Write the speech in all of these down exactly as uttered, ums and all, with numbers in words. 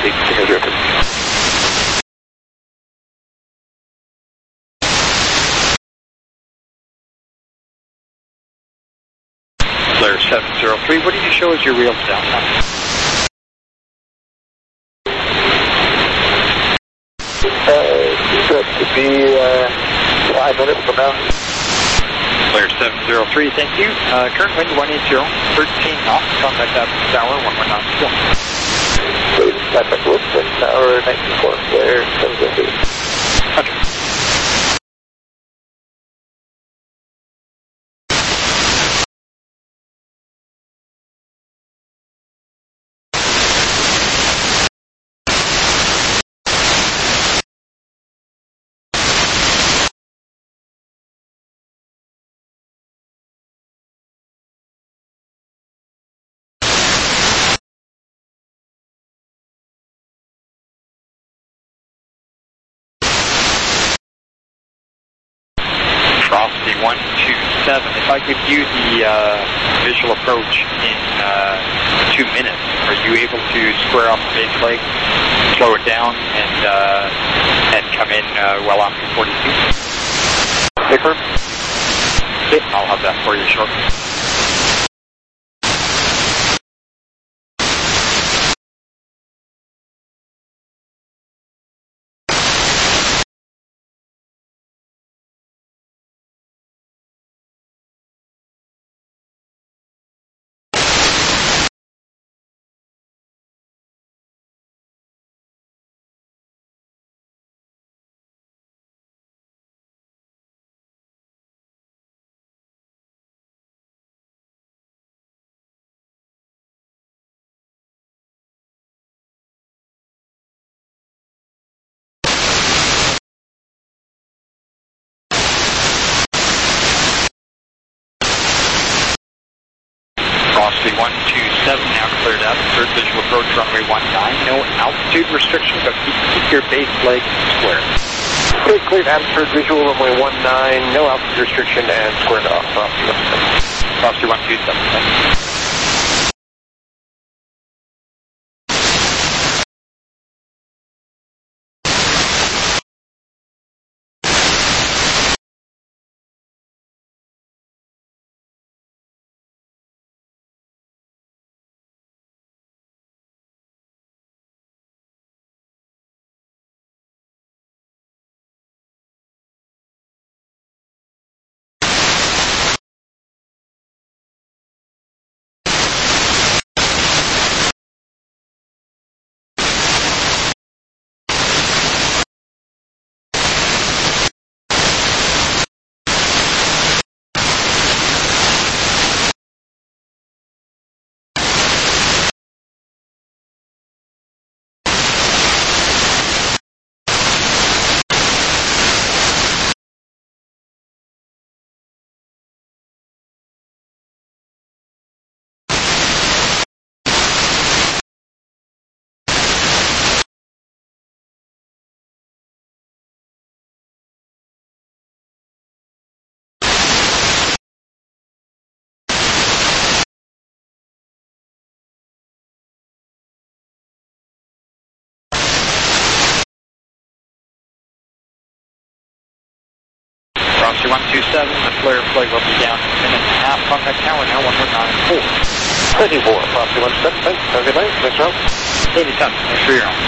Peak, Singer zero two. Flare seven zero three, what do you show as your real downtime? Uh, that could be uh, five minutes from now. Flare seven zero three, thank you. Uh, current wind one eighty, thirteen knots, contact at tower one one nine four. Please, contact Wilson, tower nineteen four, Flare seven zero three. Roger. Frosty one two seven, if I give you the uh, visual approach in uh, two minutes, are you able to square off the base leg, slow it down, and uh, and come in uh, well after forty-two? Paper? Okay, I'll have that for you shortly. Frosty one two seven, now cleared up. Third visual approach, runway one nine. No altitude restriction, but keep, keep your base leg square. Okay, cleared Abbotsford visual, runway one nine, no altitude restriction, and squared off. Frosty one two seven. Frosty one two seven, thank you. Frosty one two seven, the flare flight will be down in a minute and a half. Contact tower now one one nine four. twenty-four, Frosty one two seven, thanks. Have a good night. Thanks, Rob. Anytime, thanks for your own.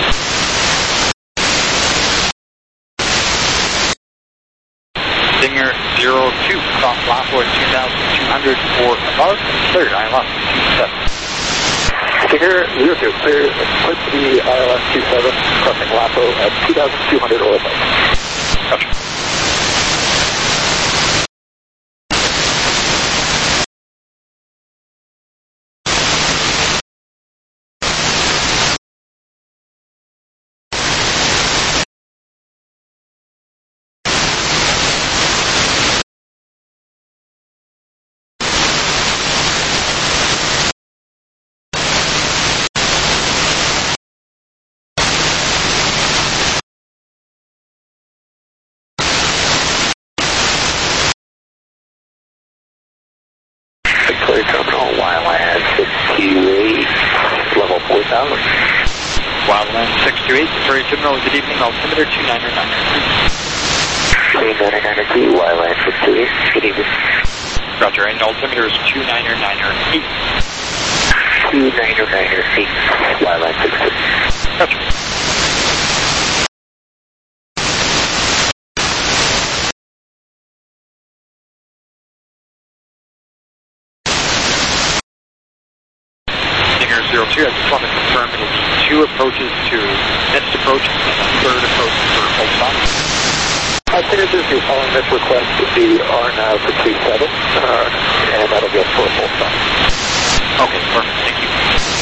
Singer zero two, cross Lapo at two thousand two hundred or above, cleared I L S two seven. Singer zero two, clear, clear to the I L S two seven, crossing Lapo at two thousand two hundred or above. Gotcha. Wildland six two eight, Victoria Terminal, good evening, altimeter two niner niner three. two niner niner three, Wildland six two eight, good evening. Roger, and altimeter is two niner niner eight. two niner niner eight, Wildland six two eight. Roger. zero two, I just want to confirm it'll be two approaches to next approach and a third approach for full stop. I think if you're following this request would be R now for two seven, uh, and that'll get for a full stop. Okay, perfect, thank you.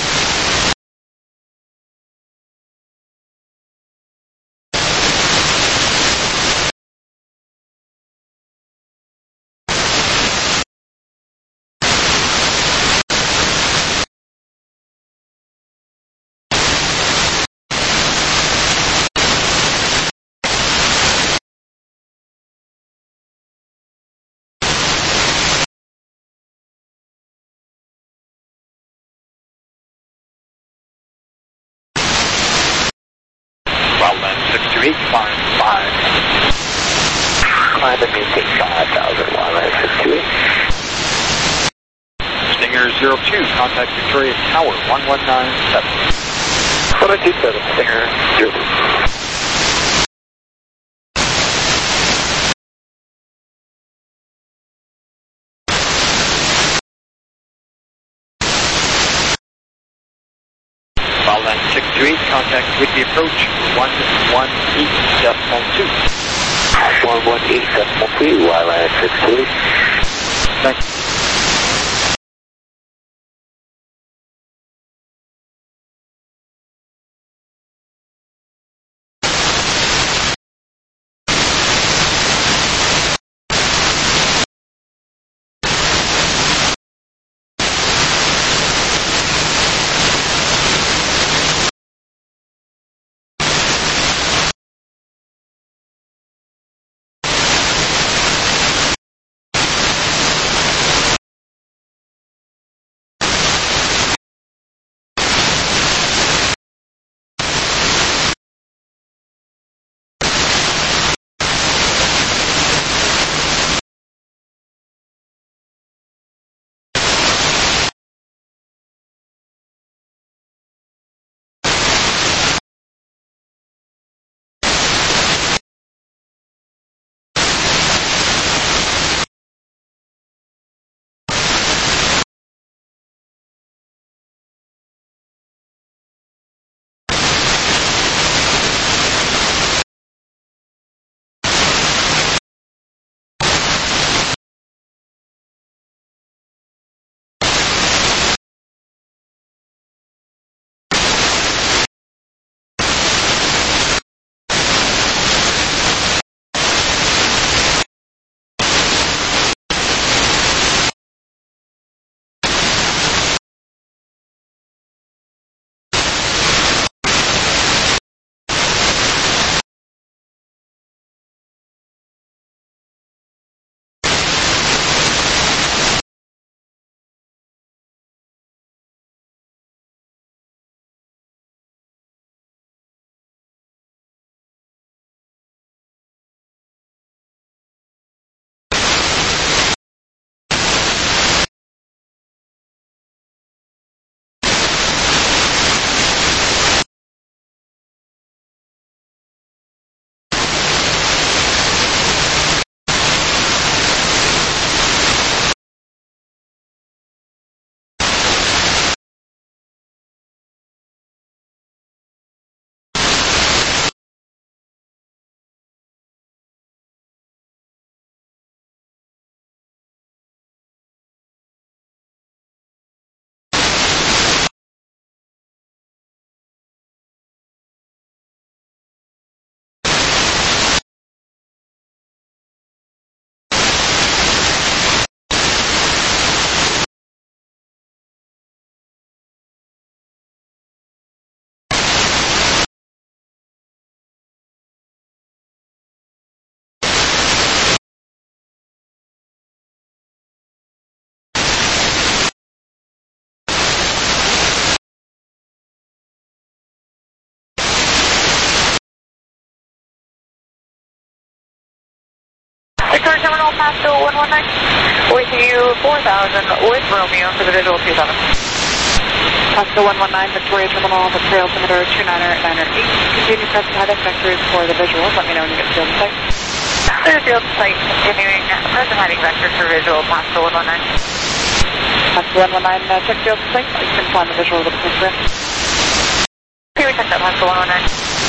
Wildland six two eight, climb five. Climb and maintain five thousand, Wildland six two eight. Stinger zero two, contact Victoria Tower one one nine seven. one two seven, Stinger zero two. Wildland six two eight, contact Whitby approach one one eight decimal two. one one eight decimal two, Wildland six two eight. Thanks. Victoria Terminal, Pasco one one nine. With you four thousand with Romeo for the visual two seven. Pasco one one nine, Victoria Terminal, Victoria altimeter two niner niner eight. Continue pressing head vectors for the visuals. Let me know when you get field sight. Clear the field sight, continuing present heading vectors for visual, Pasco one one nine. Pasco one one nine, uh, check field sight. You can find the visual with the picture. Okay, we checked out Pasco one one nine.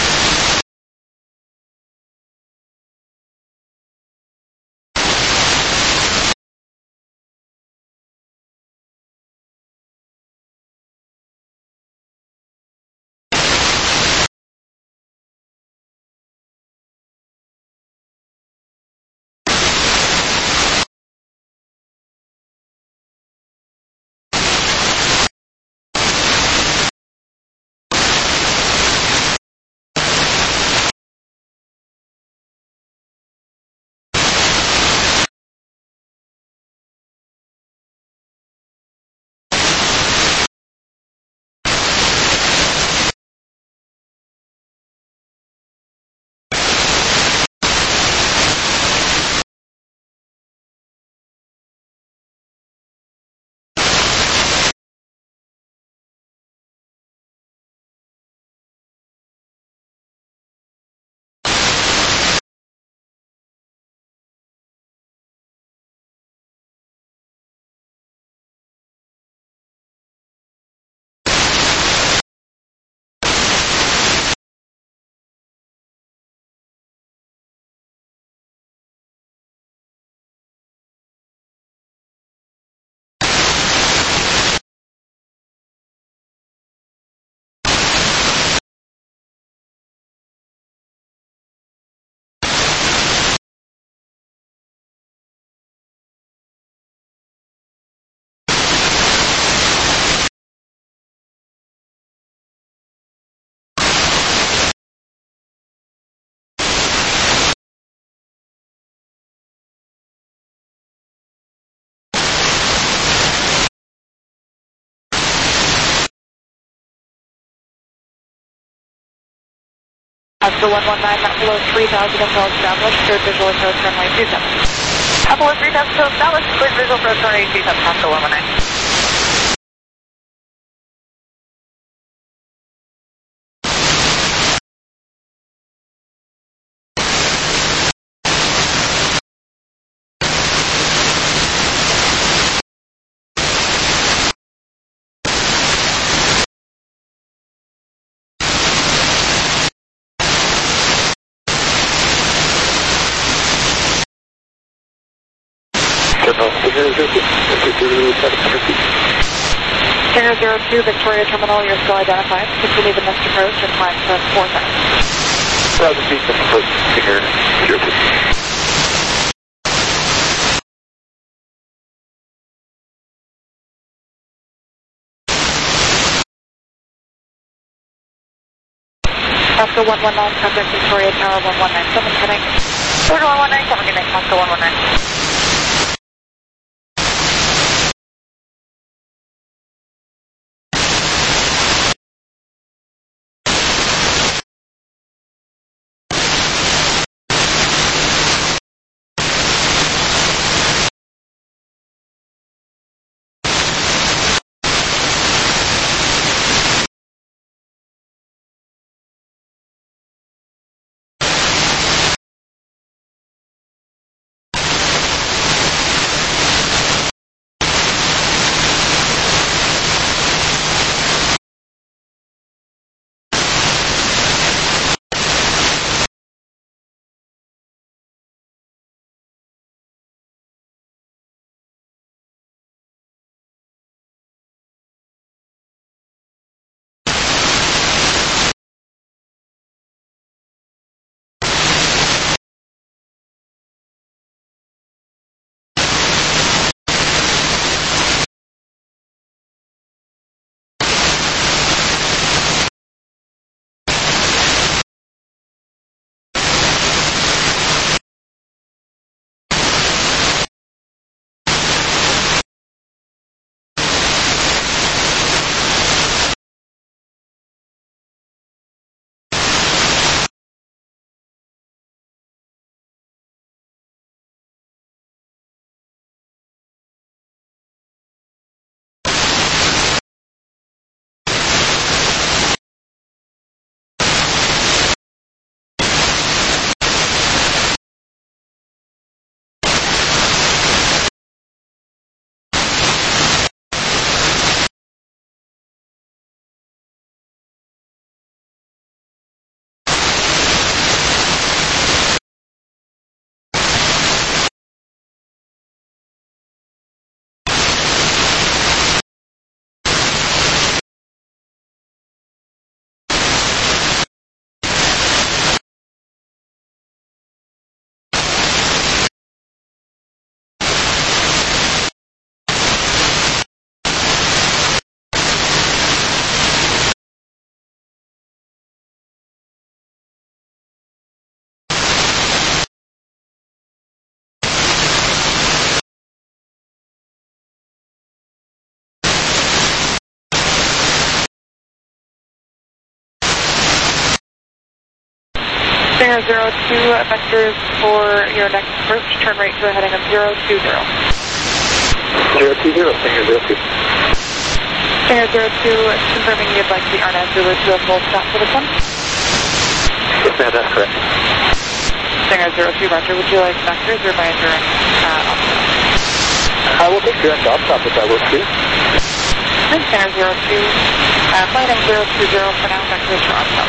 Pasco one one nine, not below three thousand until established. Cleared visual approach runway two seven. Apollo three thousand to establish, clear visual approach runway two seven, Pasco one one nine. Singer zero two, Victoria Terminal, you're still identified. Continue the next approach and climb to four seven. Thousand feet from approach, Singer zero two. Pasco one one nine, contact Victoria Tower one one nine seven, heading. Order one one nine, coming in, Pasco one one nine. Stinger zero two, vectors for your next approach, turn right to a heading of zero two zero. zero two zero, Stinger zero two. Stinger zero two, confirming you'd like the R N A S Zulu to a full stop for this one? Yes, ma'am, that's correct. Stinger zero two, roger. Would you like vectors or by direct uh, I will take direct off stop if that works for you. Stinger zero two, uh, flight heading zero two zero for now, vectors for on stop.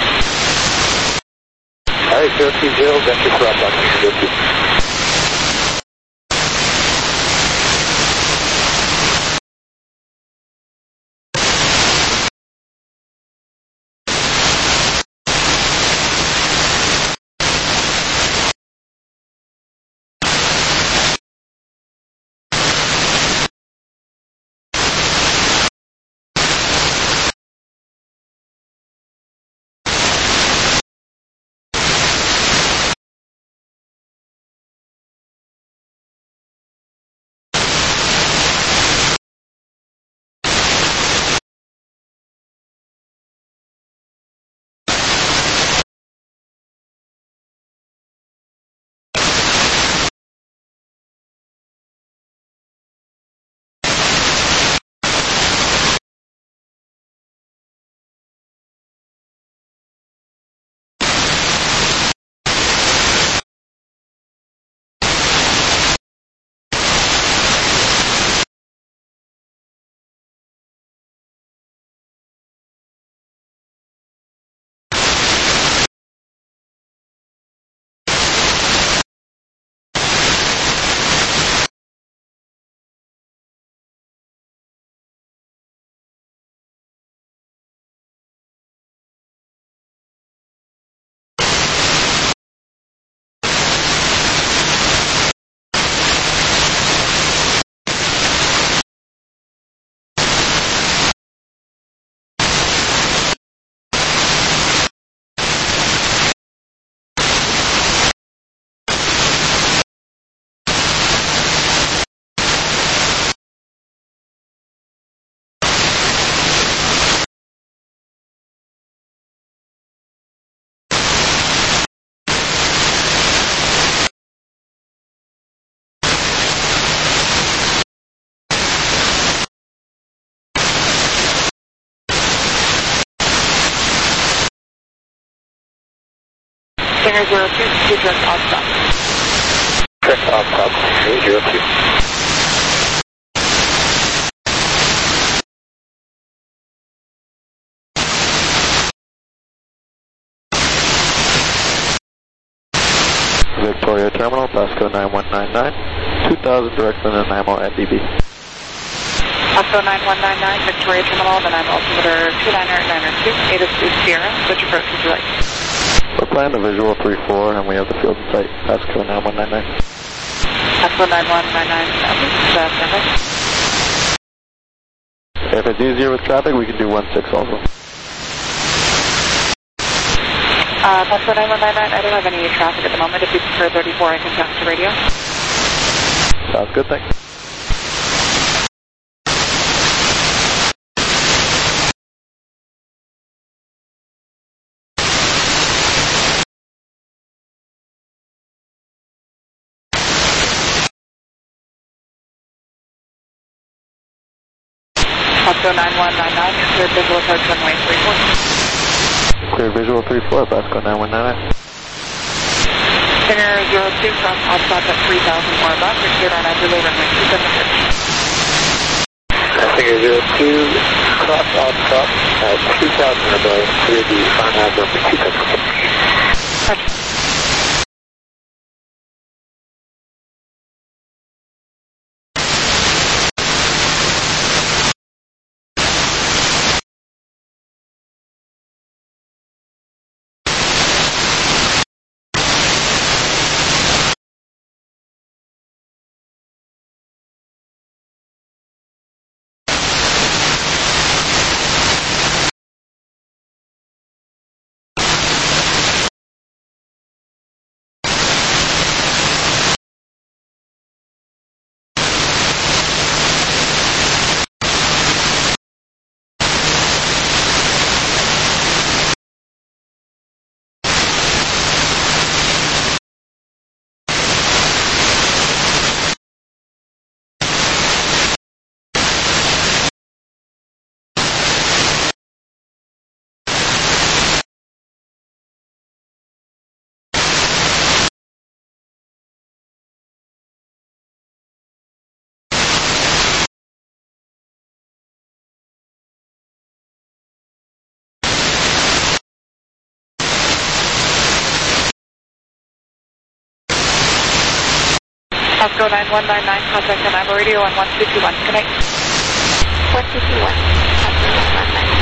All right, zero two zero, vector for off stop, Stinger zero two. Stinger zero two, do direct off stop. Direct off stop, Stinger zero two. Victoria Terminal, Pasco nine one nine nine, two thousand direct London I M O at D B. Pasco nine one nine nine, Victoria Terminal, then I'm altimeter two niner niner two, eight of two Sierra. Which approach would you like? We're planning the visual three four and we have the field in sight, Pasco nine one nine nine. Pasco nine one nine nine, uh, standby. If it's easier with traffic, we can do one six also. Uh, Pasco nine one nine nine, I don't have any traffic at the moment. If you prefer thirty-four, I can text to radio. Sounds good, thanks. Pasco nine one nine nine, you're cleared visual approach runway three four. Clear visual three four, Pasco nine one nine nine. Stinger zero two, cross off stop at three thousand or above, you're cleared on Azure runway two seven six. Stinger zero two, cross off stop at two thousand above, clear the final number two seven six. Roger. Costco nine one nine nine, contact on I M O radio on one two two one. Good night. one two two one. Costco nine one nine.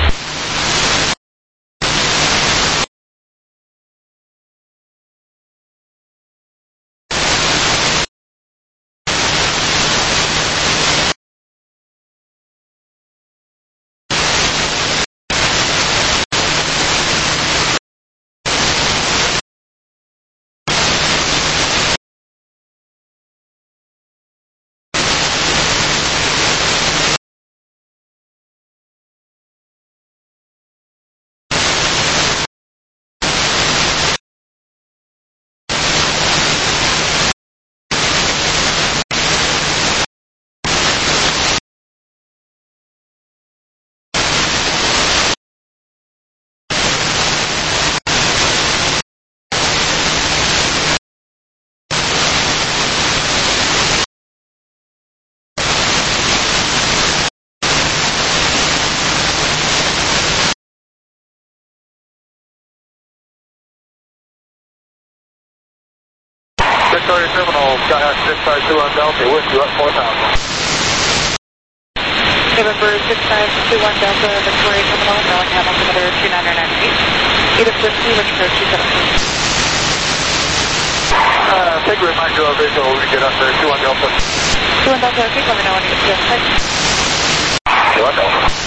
Victoria Terminal, Skyhawk six five two on Delta, with you at four thousand. November six five two one Delta, Victoria Terminal, knowing Hamilton altimeter two nine nine eight. Edith Whiskey, which code two seven two. Uh, I think we might do a visual when we get up there, two one Delta. two one Delta, okay, let me know when you get to the site. two one Delta.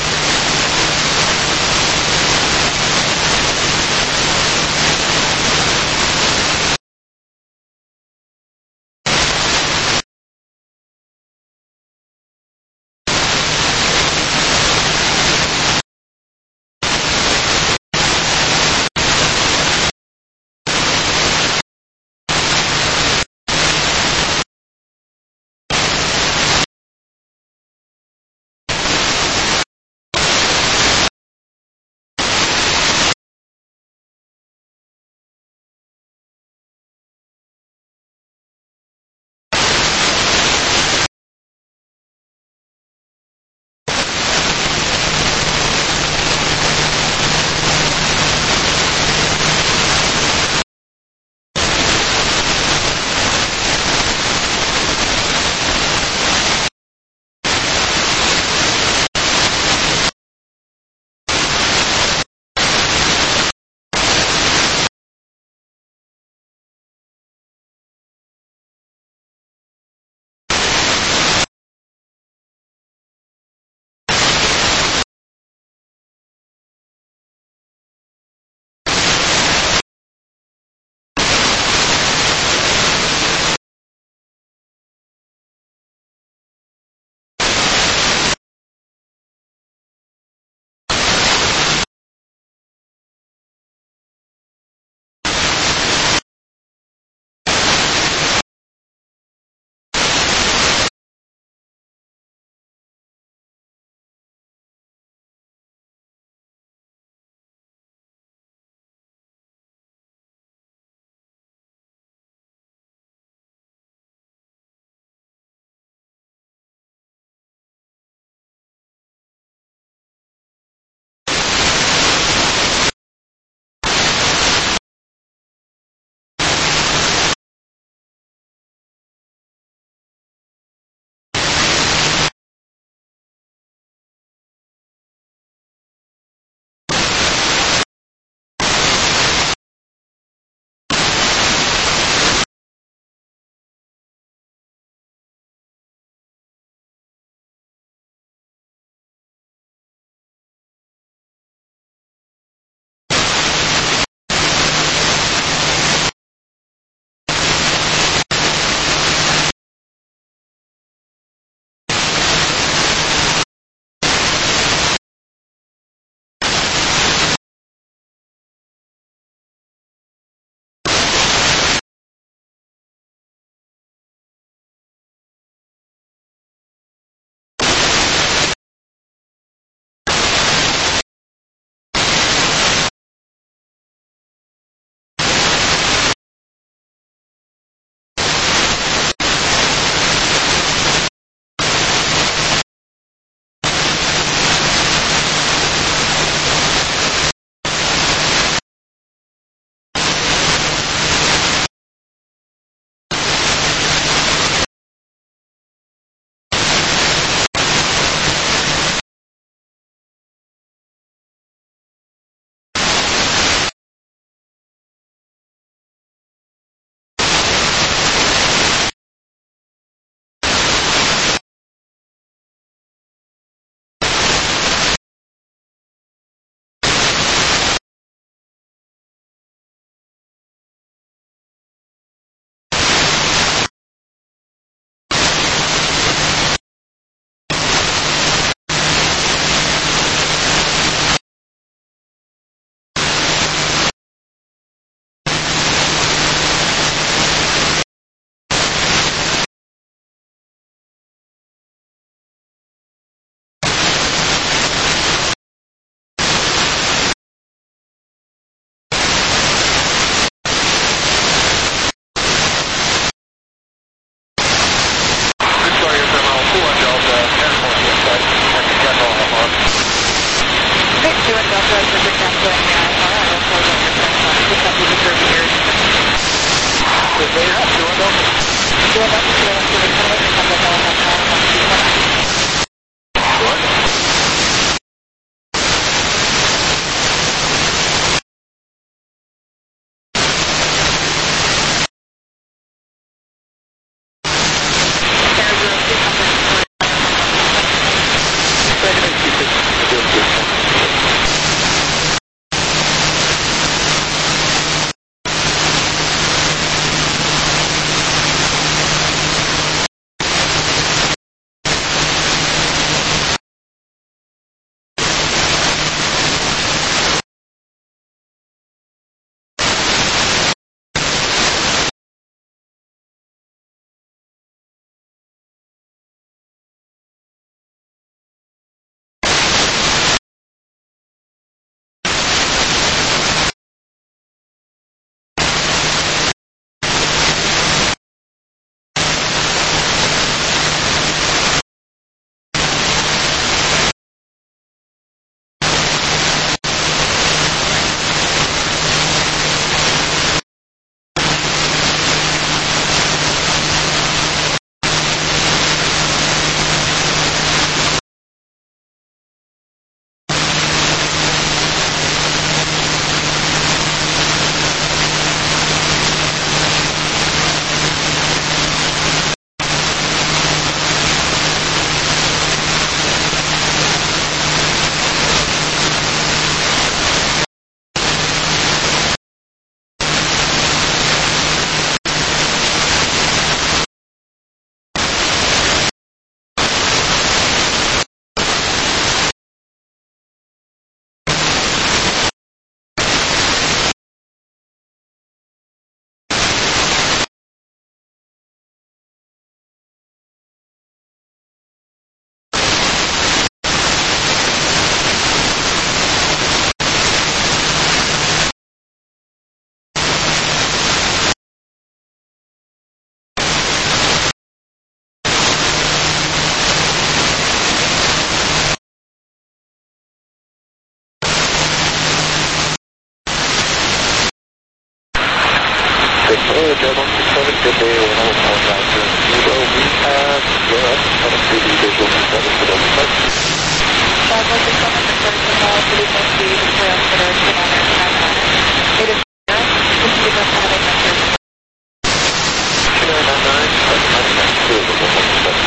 Hello, Jet one six seven, good day, Reynolds, southbound to Zero. We have your up, coming through the visual two seven for Delta Flight. Five one six seven, Victoria Terminal, City Point C, Victoria Altimeter, two nine nine nine nine. It is zero. This is the best time of vectors. two nine nine nine, nine nine two, one one seven.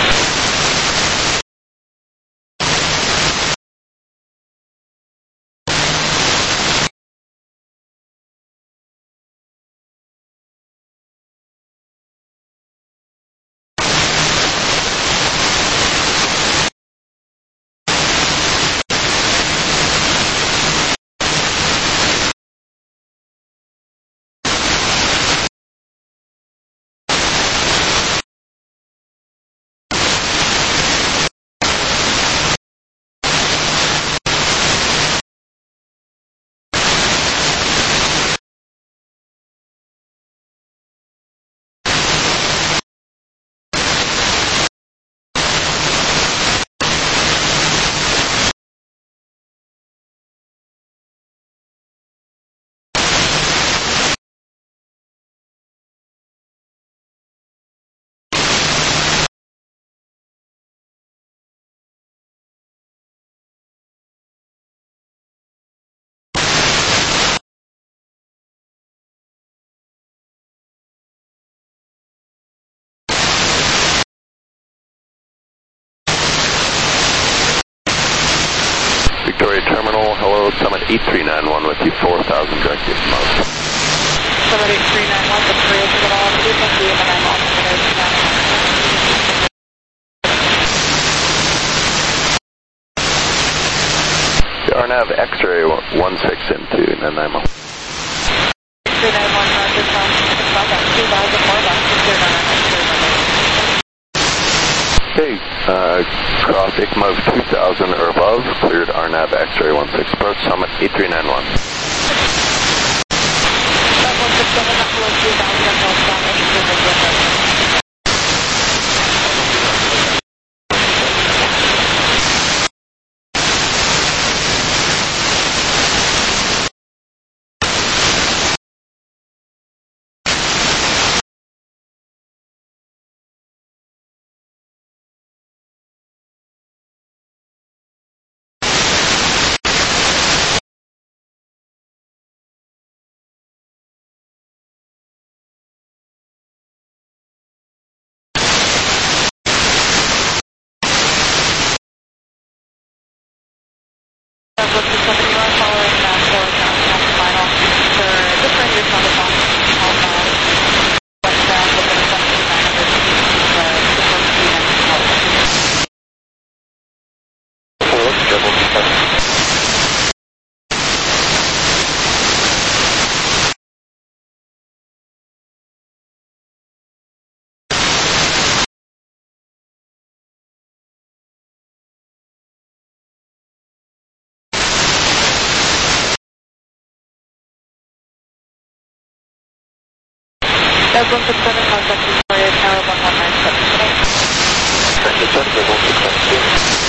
Victoria Terminal, hello, Summit eight three nine one with you, four thousand direct to Mouse. Summit eight three nine one, Victoria Terminal, City Point C, and then I'm Altimeter, two nine nine nine. R NAV X-ray one six into Nanaimo. three nine one, Roger, from about that two thousand more left, clear nine nine nine. Okay, uh, cross I C M O of two thousand or above, cleared R NAV X-ray one six, approach Summit eight three nine one. one six seven, not below two thousand, and north down, and clear the That's one six seven, contact Victoria Tower one one nine seven. Thank you, sir. one six seven.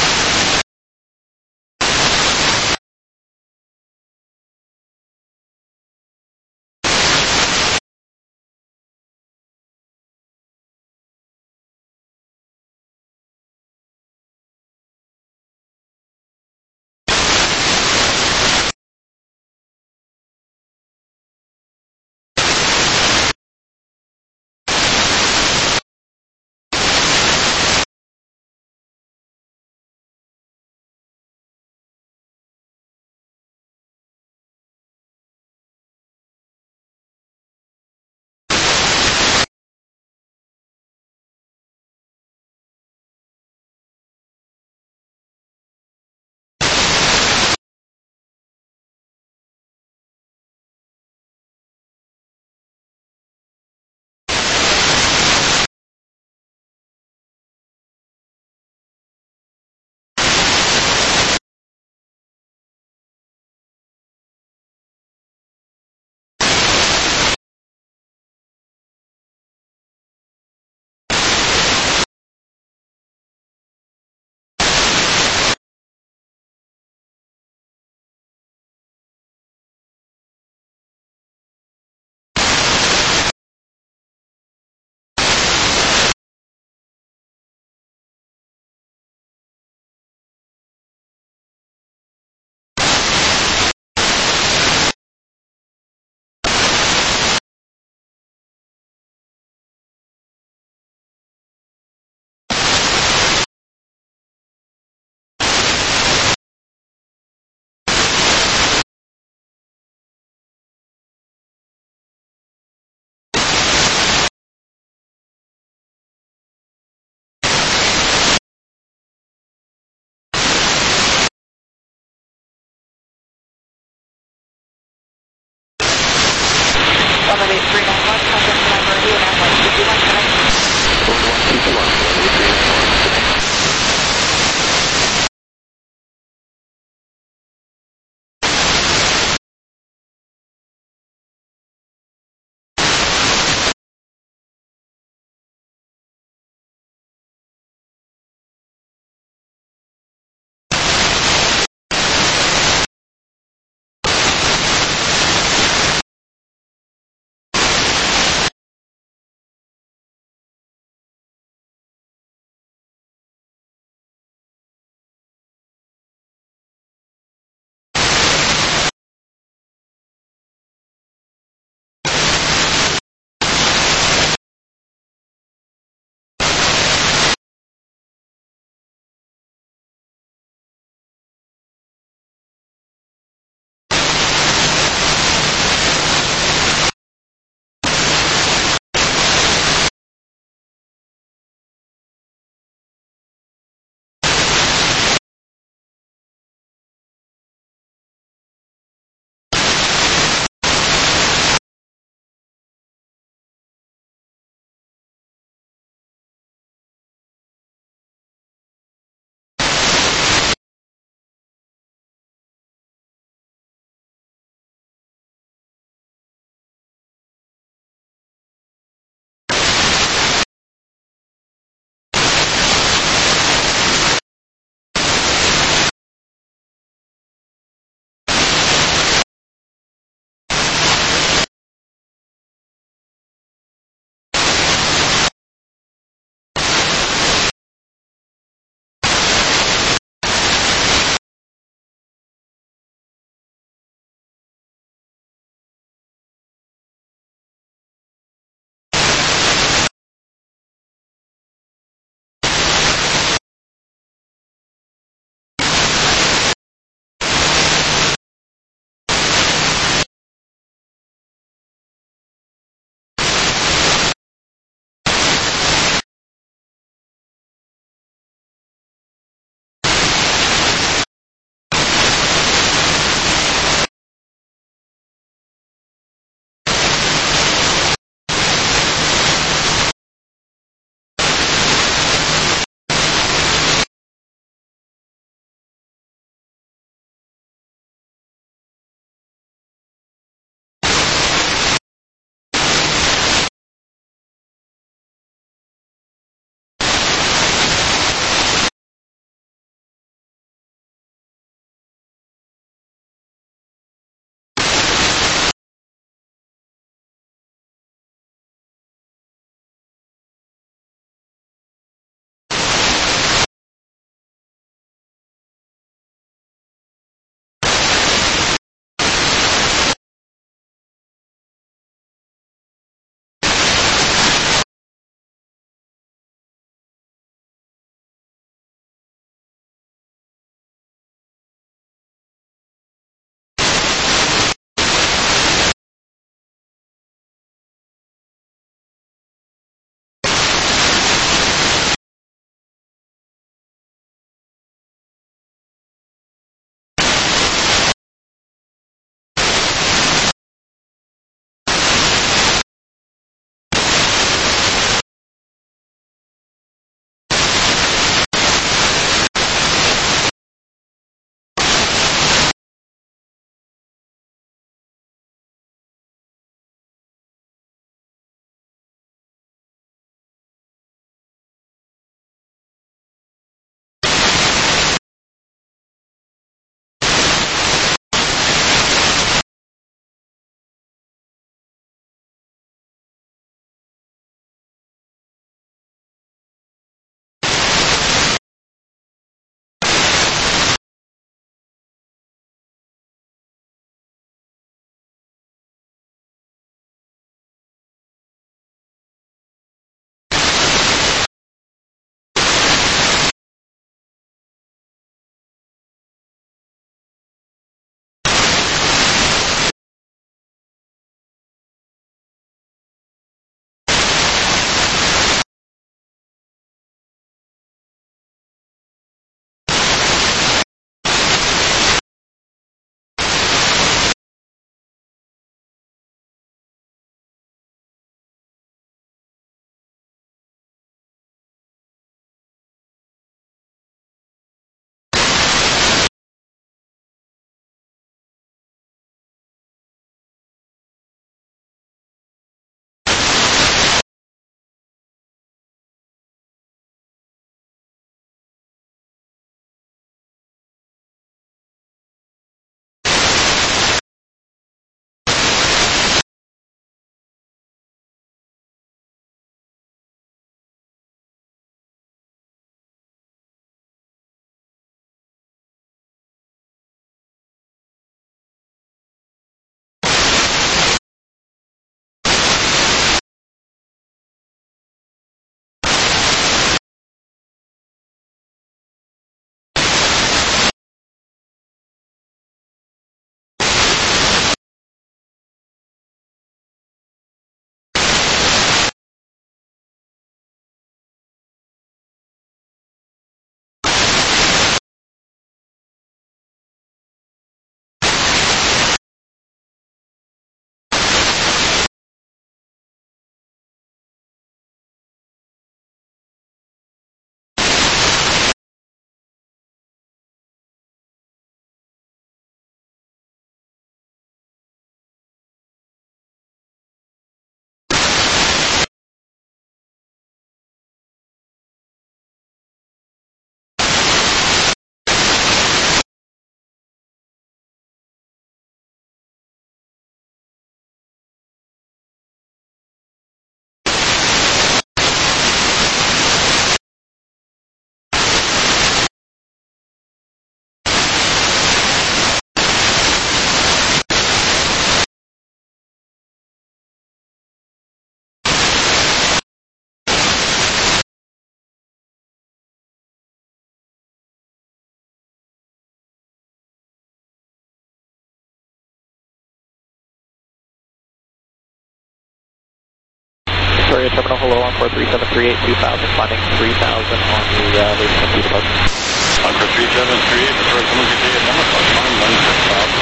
Victoria Terminal, hello, Encore three seven three eight, two thousand, finding three thousand on the uh, Lady Computer Bus. Encore three seven three eight, Victoria Terminal, good day, Denver, flight time one six thousand.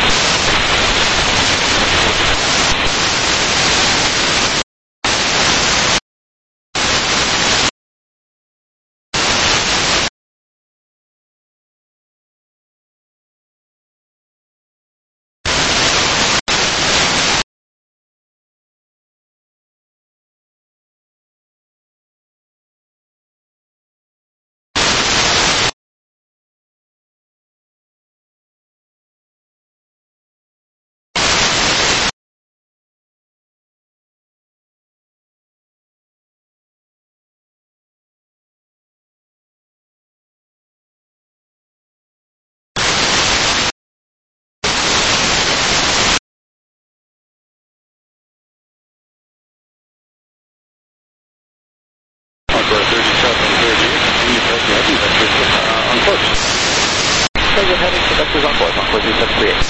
thirty-seven thirty-eight, continue to take the heading vectors uh, on course. Okay, good heading to vectors on course, Encore three seven three eight.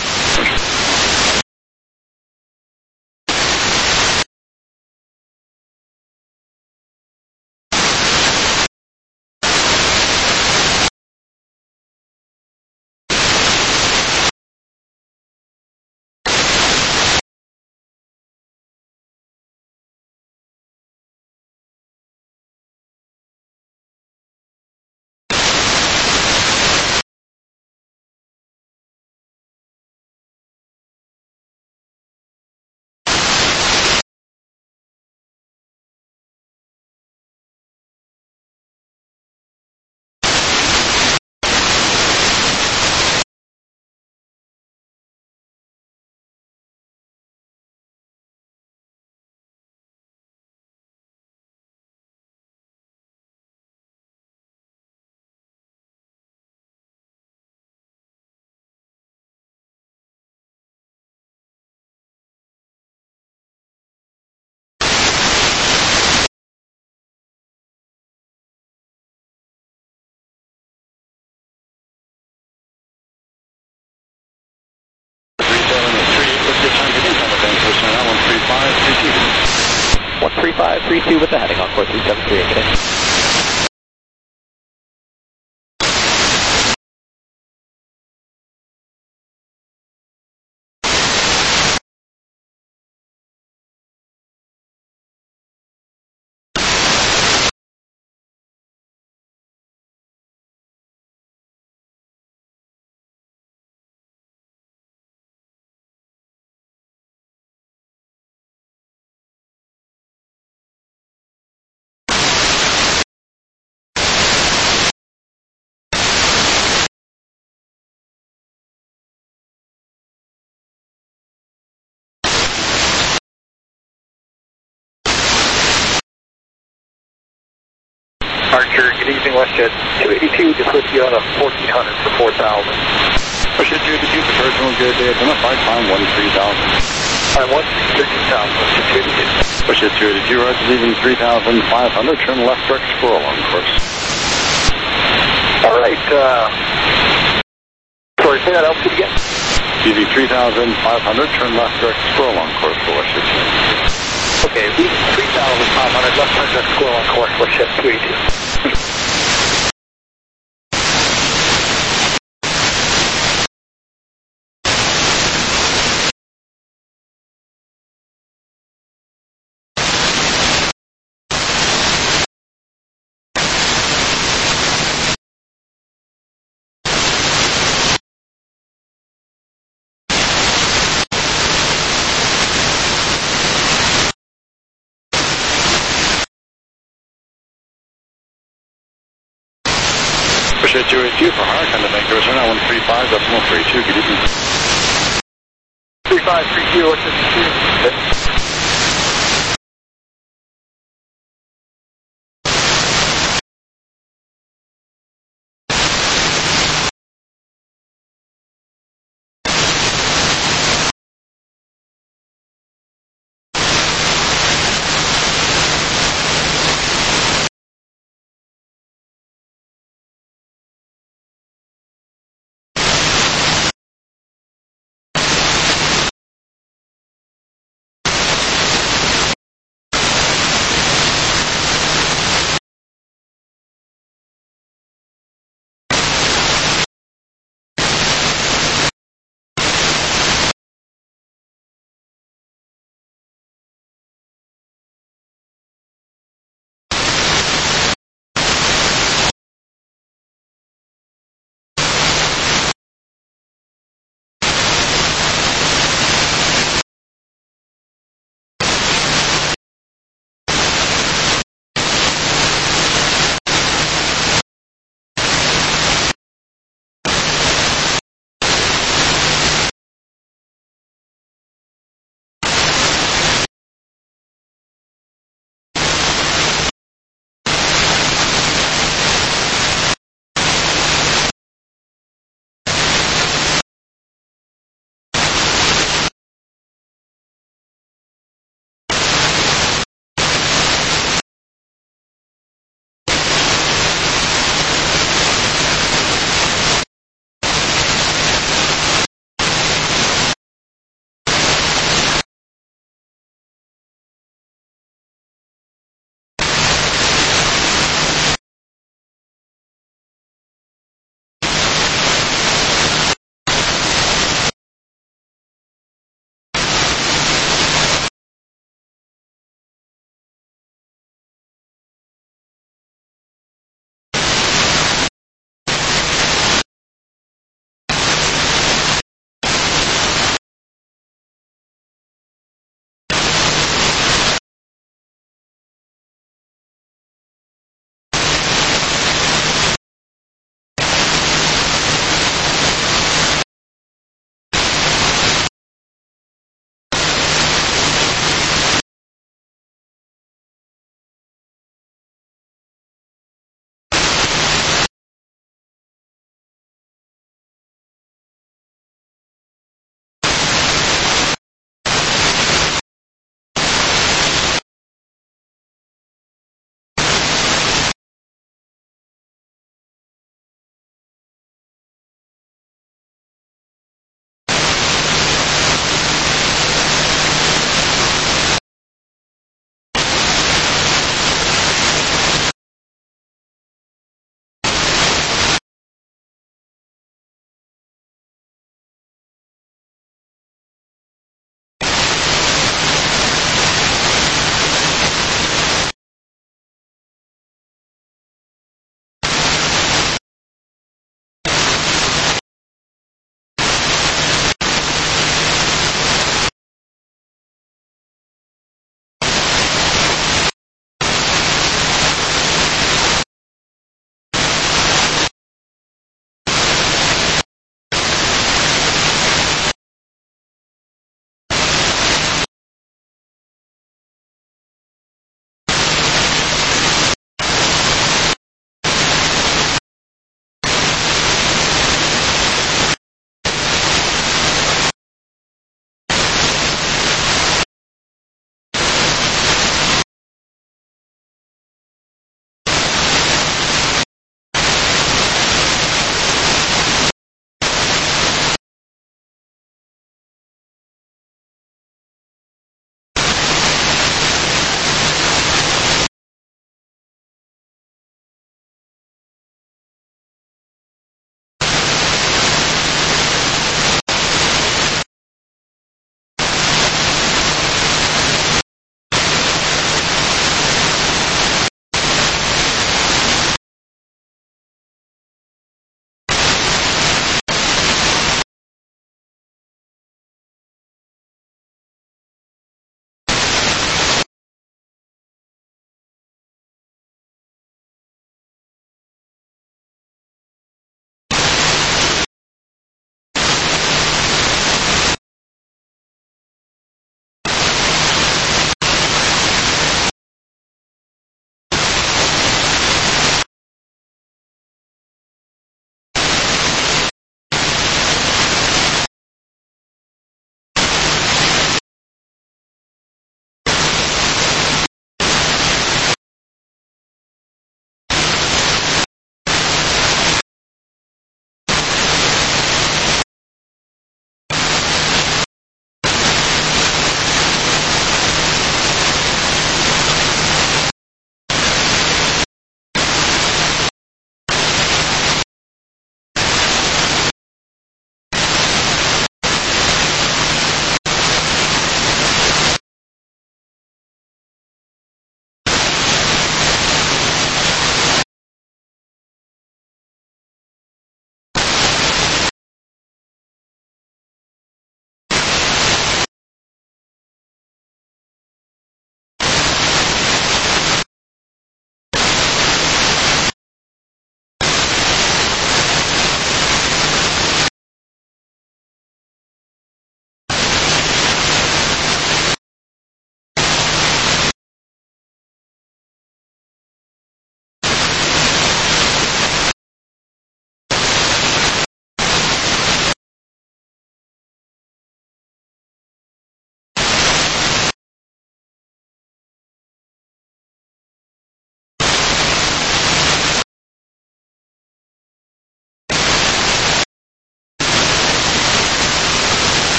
one three five three two with the heading, Encore three seven three eight, good day. Archer, good evening, WestJet two eighty-two, just with you on a fourteen hundred for four thousand. WestJet two eighty-two, Victoria Terminal, good day, Denver, flight time one three thousand. Time one thirteen thousand, WestJet two eighty-two. WestJet two eighty-two, right, leaving three thousand five hundred, turn left direct squirrel on course. All right, uh, sorry, say that altitude again. Leaving three thousand five hundred, turn left direct squirrel on course for WestJet two eighty-two. Okay, leaving three thousand five hundred, left turn direct squirrel on course, WestJet two eighty-two. WestJet two eighty-two for higher kind of anchor, return at one three five, decimal three two, good evening. three five three two, WestJet two.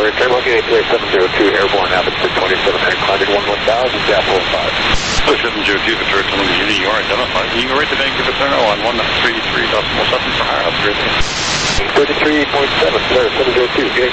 Spirit, Trail Gate eight seven zero two, airborne, altitude twenty-seven hundred, climbing one one thousand, gap four five. seven zero two, Detroit, Columbia Unity, you are identified. You can go right to Vancouver Terminal on one thirty-three decimal seven for higher. Have a great day. thirty-three point seven, sir, seven zero two, gate.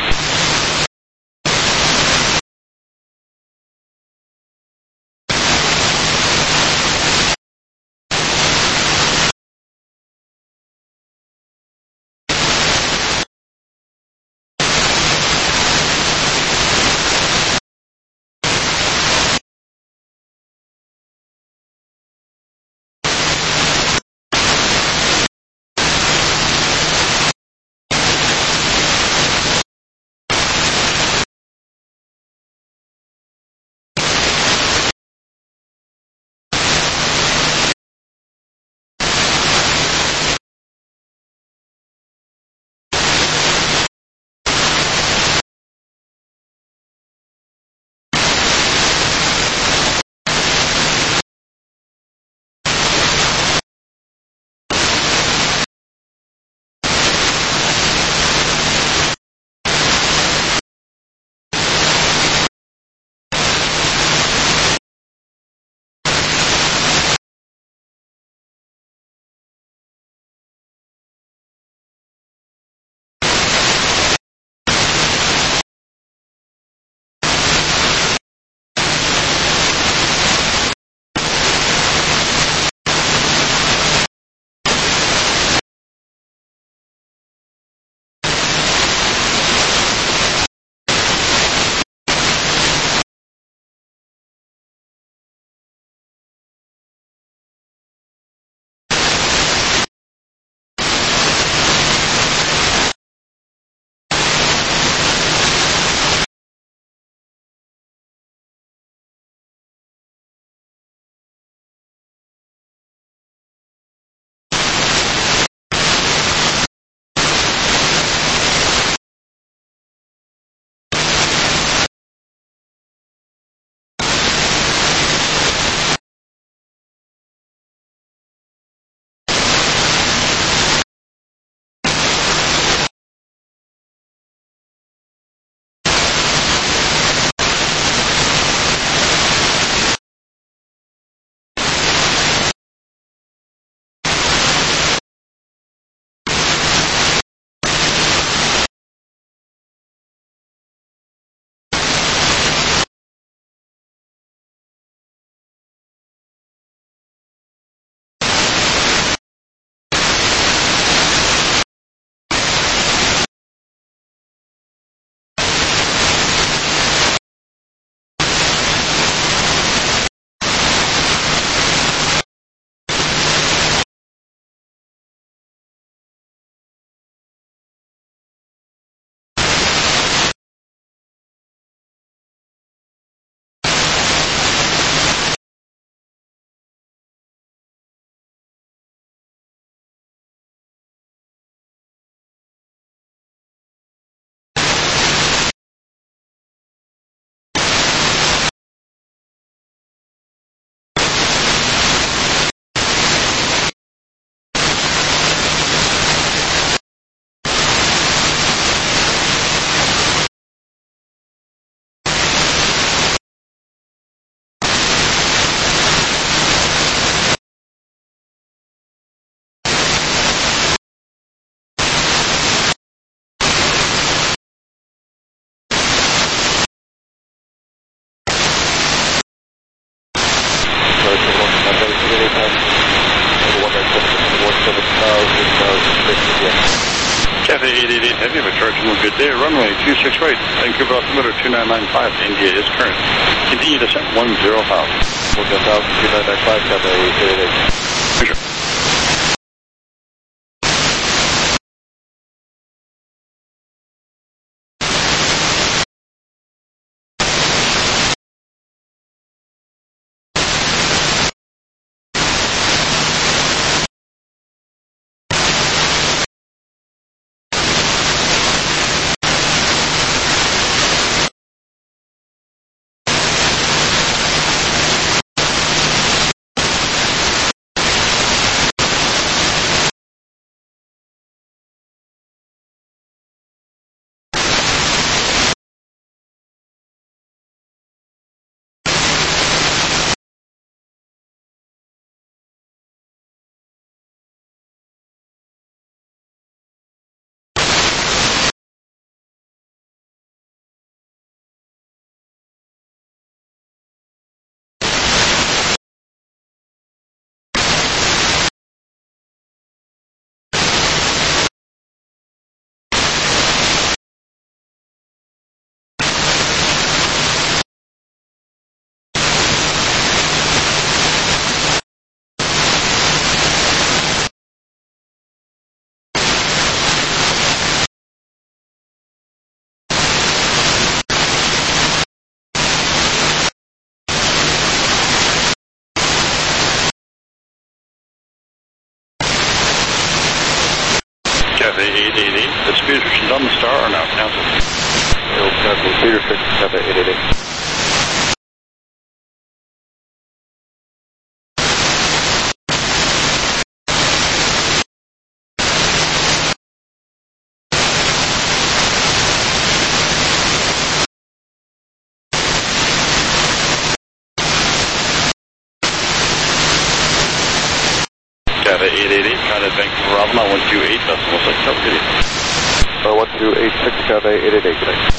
Cathay eight eight eight Heavy, Detroit, good day. Runway two six right, Vancouver altimeter two nine nine five. India is current. Continue descent one zero thousand. one thousand, two nine nine five, Cathay eight eight eight. Sure. Cathay eight eight eight. The speed restrictions on the Star are now canceled. Air cancel, speed restrictions, Cathay eight eight eight. Cathay eight eight eight, United Vancouver Avalon one two eight, decimal six, South City. Uh, one two eight six, Cathay eight eight eight, good night.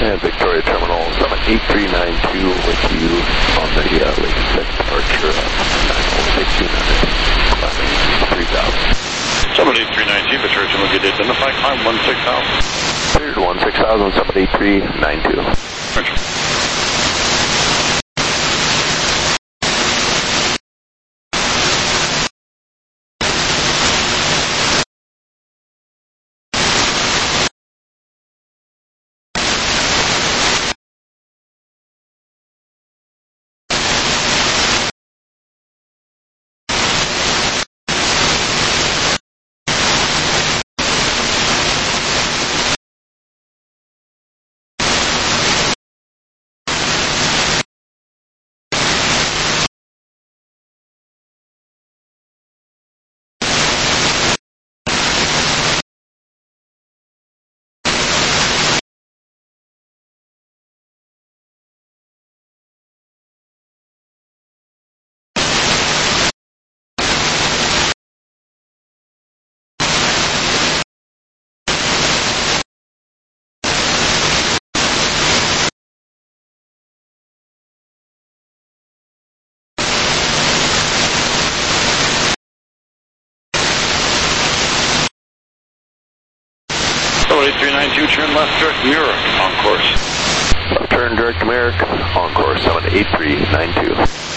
And Victoria Terminal, Summit eight three nine two with you on the uh, late set departure of nine oh six United, climbing three thousand. Summit eight three nine two, Victoria Terminal, good day. Identify, climb one six thousand. Cleared one six thousand, Summit eight three nine two. Roger. eight three nine two, turn left, direct Muir, on course. Left turn, direct America, on course, Summit eight three nine two.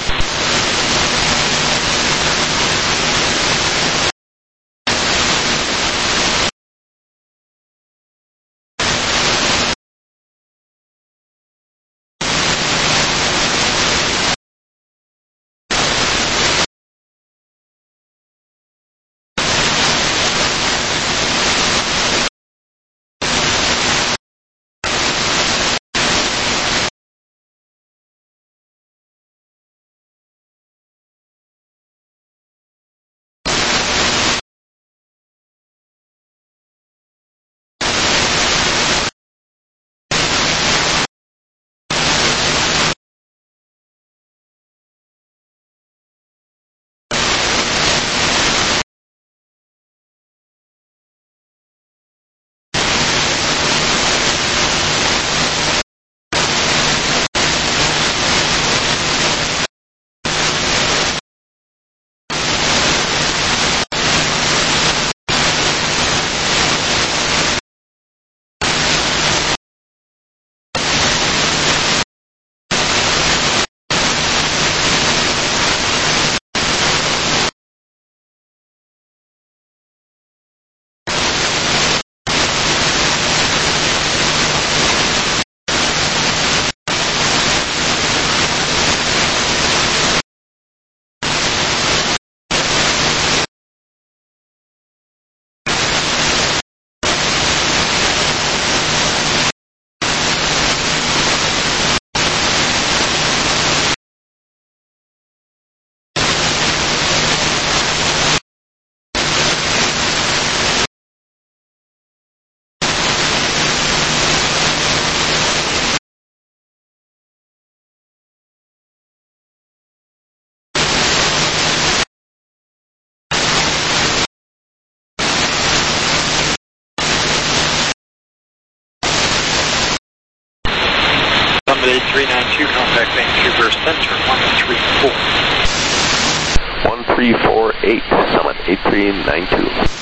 Summit eight three nine two, contact Vancouver Center, one three four. one three four eight, Summit eight three nine two.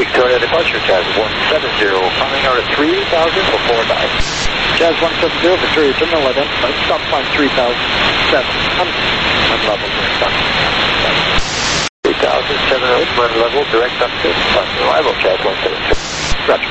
Victoria departure, Jazz one seven zero, coming out at three thousand for four nine. Jazz one seven zero, Victoria Terminal at Empire, stop climb three thousand seven hundred. One level, direct up. three thousand seven hundred, one level, direct up to arrival, Jazz one seven zero. Roger.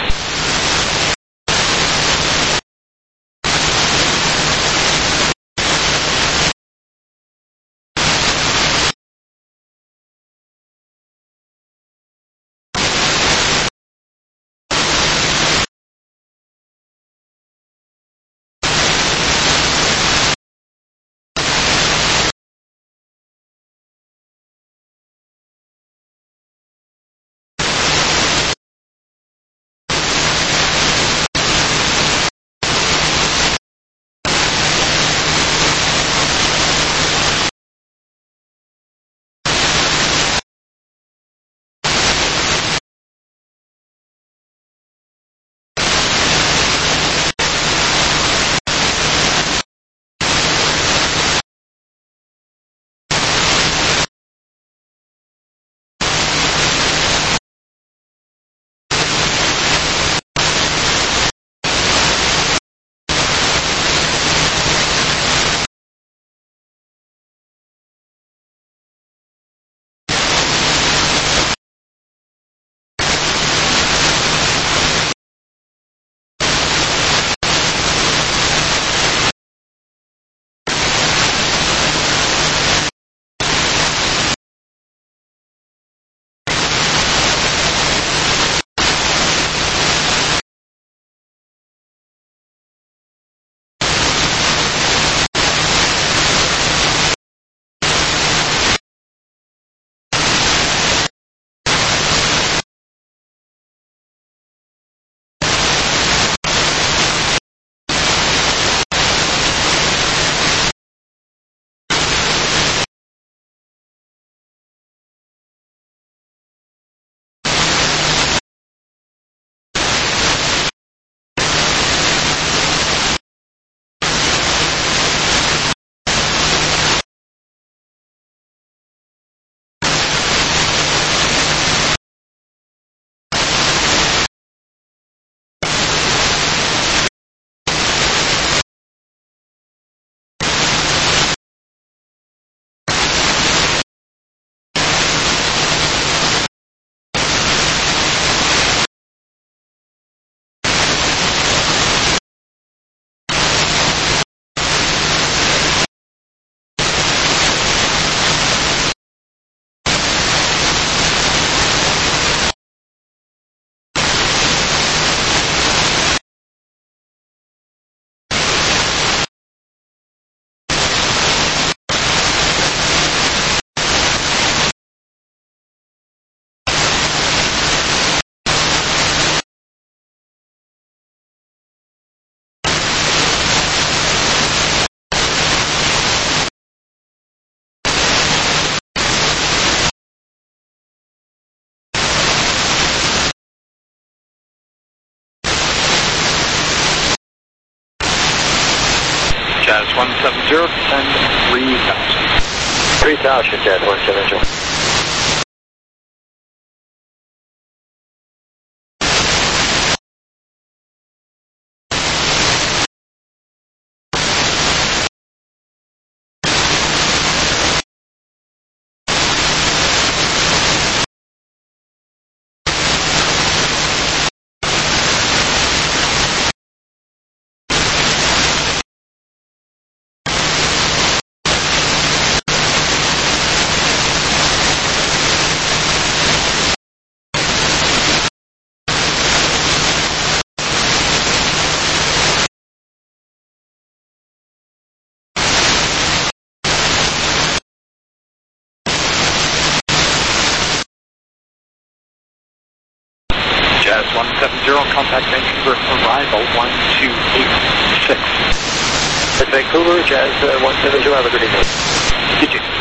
Jazz one seven zero, descend three thousand. three thousand, Jazz one seven zero. Jazz one seven zero, contact Vancouver, arrival one two eight six. That's Vancouver, Jazz uh, one seven zero, have a good evening. Did you?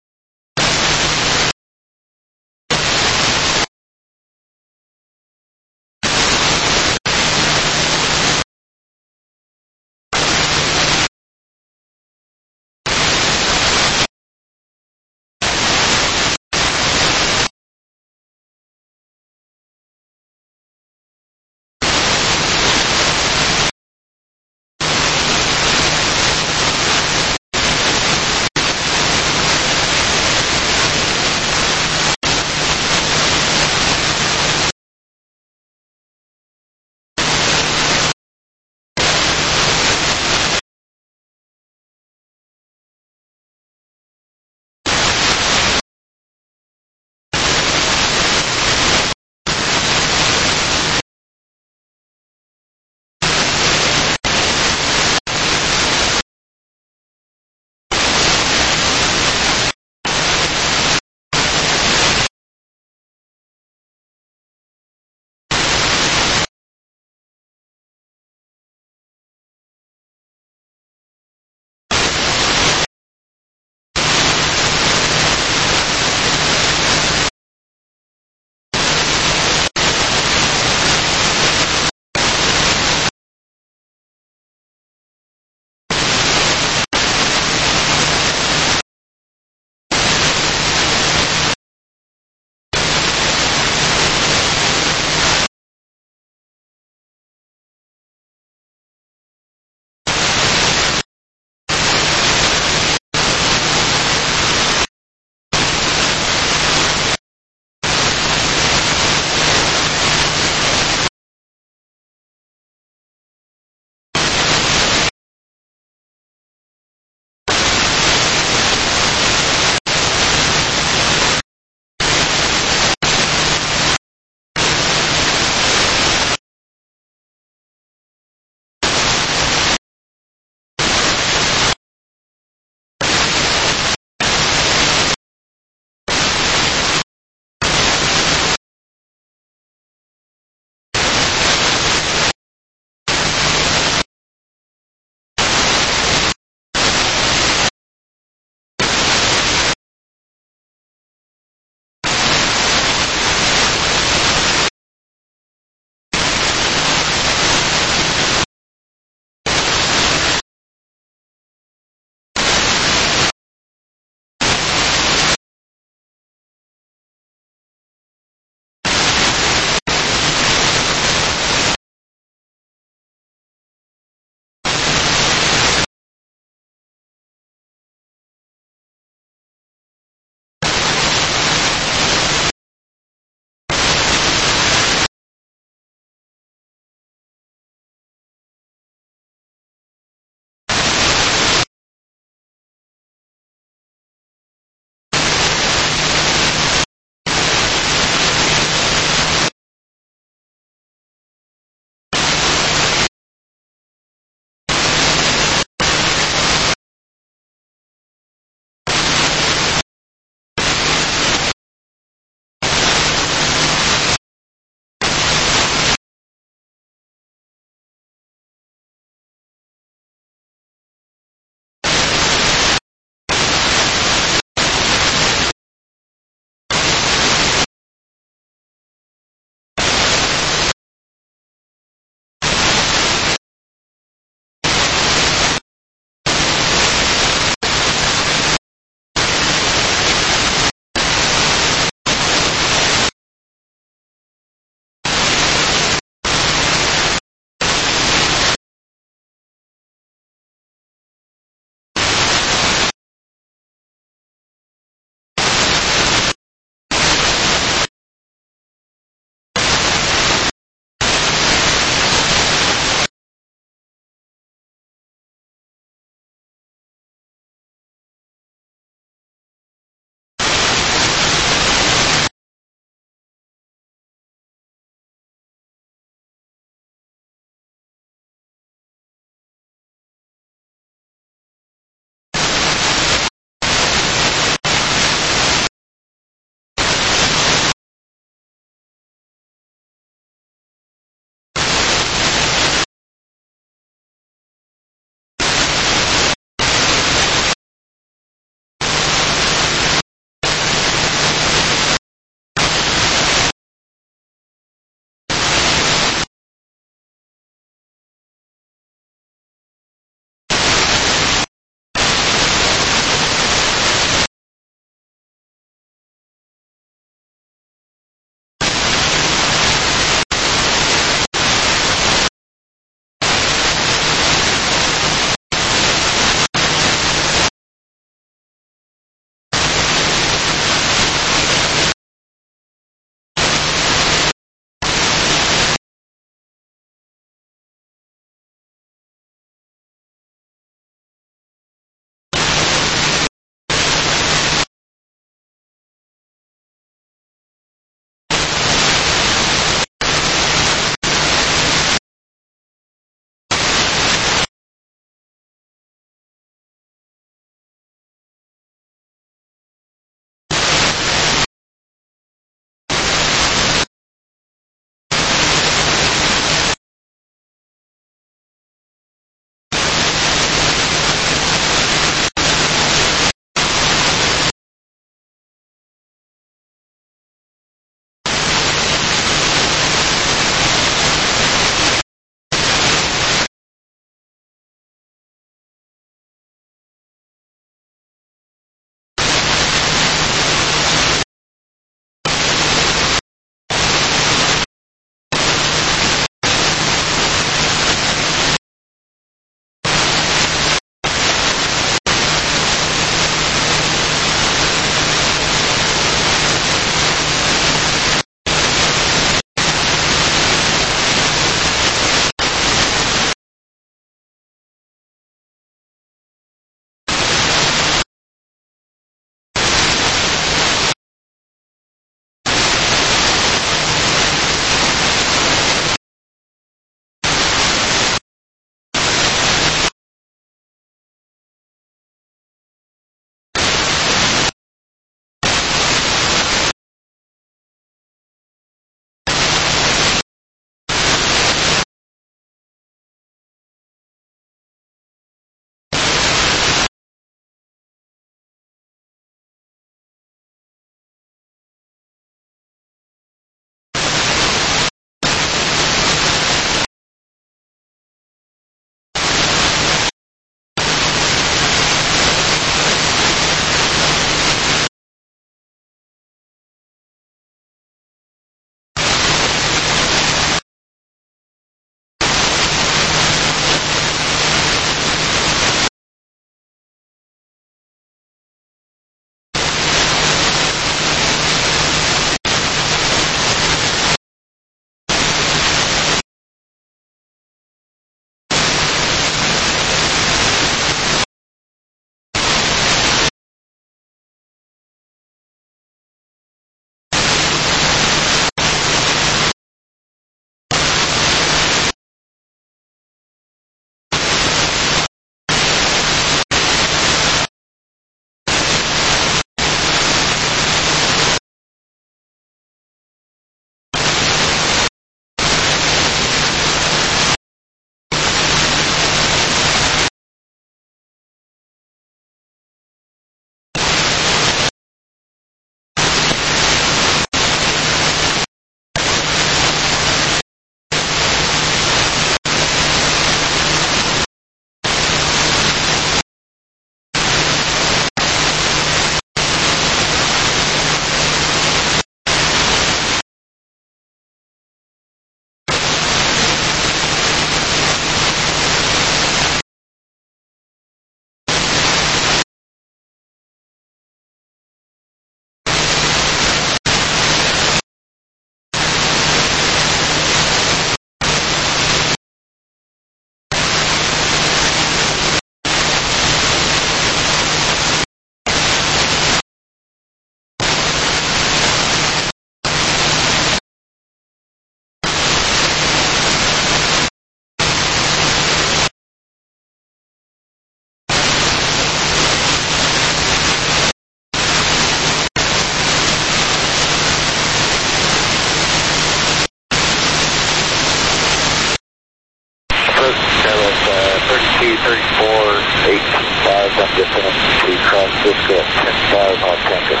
two thirty-four, eighteen five, I'm descending to cross Cisco at ten five on Tango.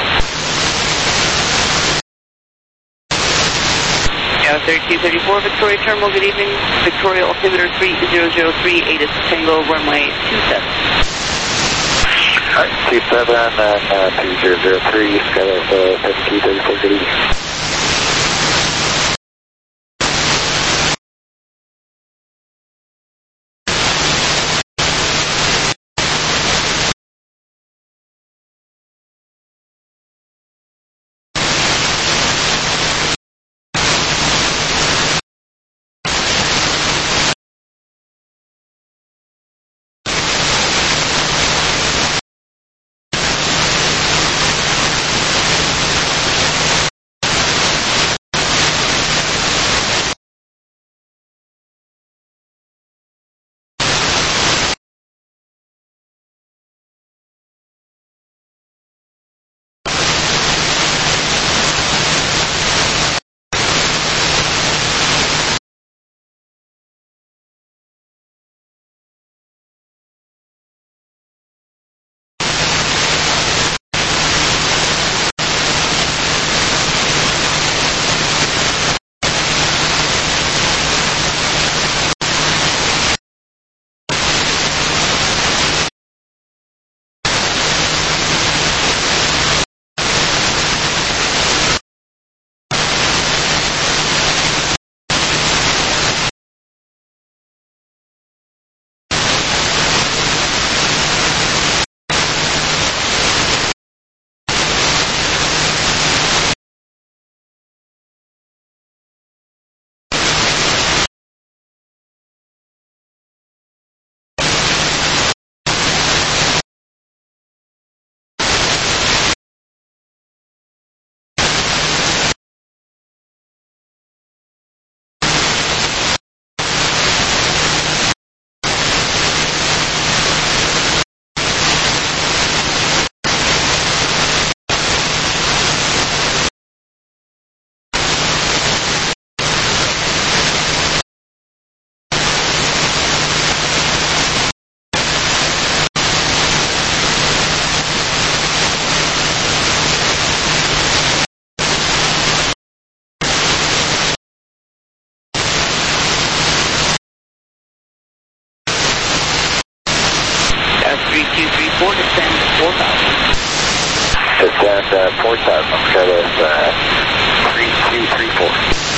Yeah, thirty-two thirty-four, Victoria Terminal, good evening. Victoria altimeter three zero zero three, eight is Tango, runway two seven. Alright, two seven and uh, two zero zero three, Skylight uh, thirty-two thirty-four, good evening. three two three four, descend four thousand. Descend uh, four thousand, Skylight uh, three two three four.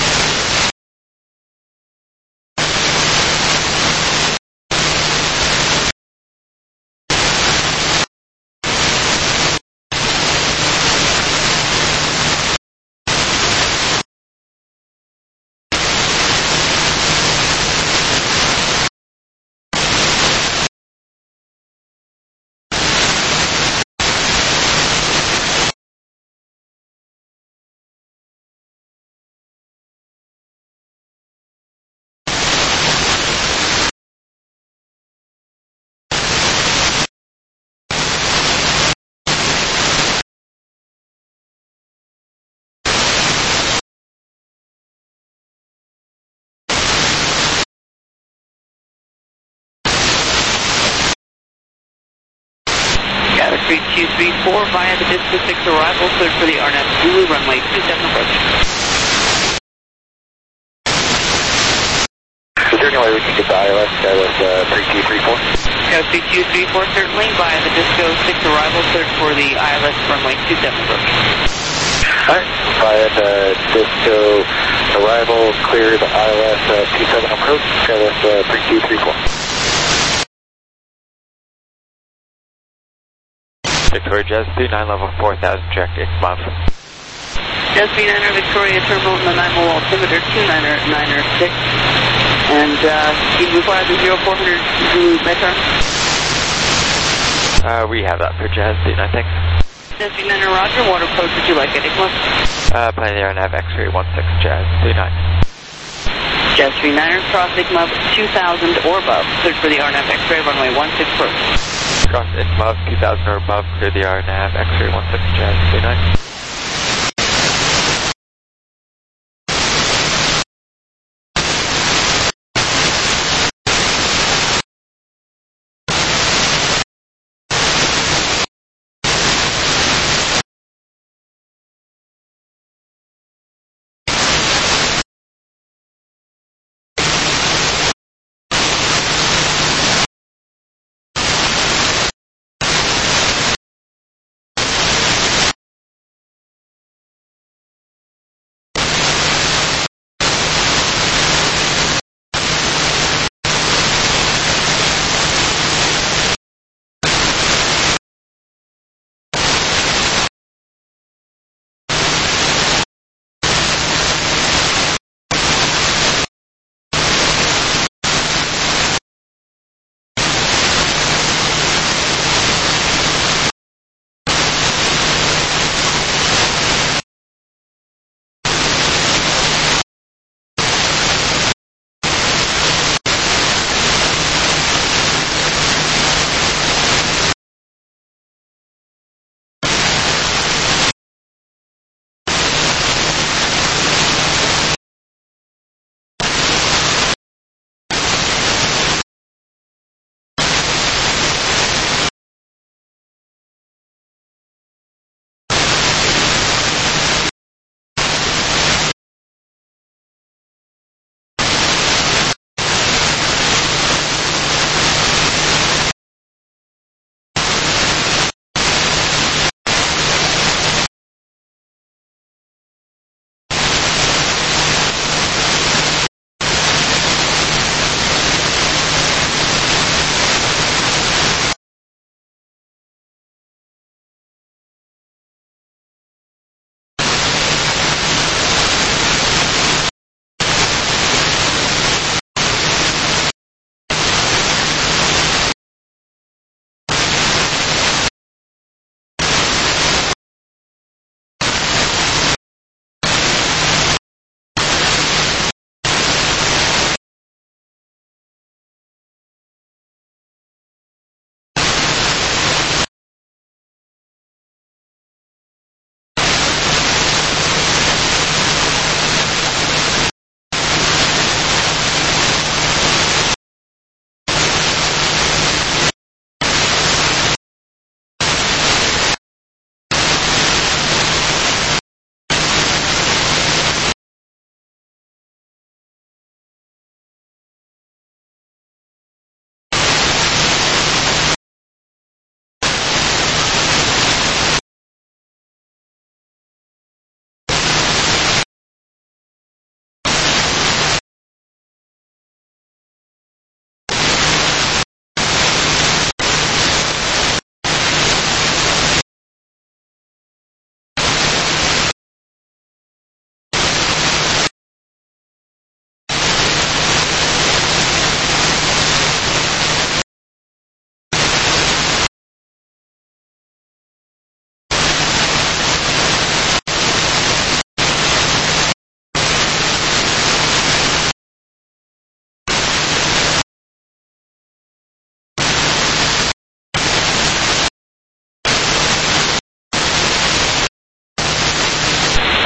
three two three four via the Disco six arrival, cleared for the R N A V Zulu, runway two seven approach. Is there any way we can get the I L S, Skylight uh, three two three four? Yeah, three two three four, certainly, via the Disco six arrival, cleared for the I L S, runway two seven approach. Alright, via the Disco arrival, clear the I L S uh, two seven approach, Skylight uh, three two three four. Victoria Jazz three nine level four thousand, direct I C M O V. Jazz three niner, Victoria Terminal in the nine mil altimeter two niner niner six. And uh, you require the zero four hundred Zulu Metron? Uh, we have that for Jazz three nine, thanks. Jazz three niner, roger. What approach would you like at I C M O V? Uh, planning the R N A V X-ray one six, Jazz three nine. Jazz three niner, cross I C M O V two thousand or above, cleared for the R N A V X-ray, runway one six approach. Cross I C M O V two thousand or above, clear the R N A V X-ray one six, Jazz three nine.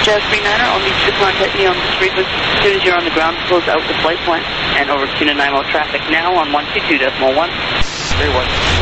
Jazz three niner, I'll need you to contact me on this frequency as soon as you're on the ground to close out the flight plan. And over to Nanaimo traffic now on one two two point one. three one.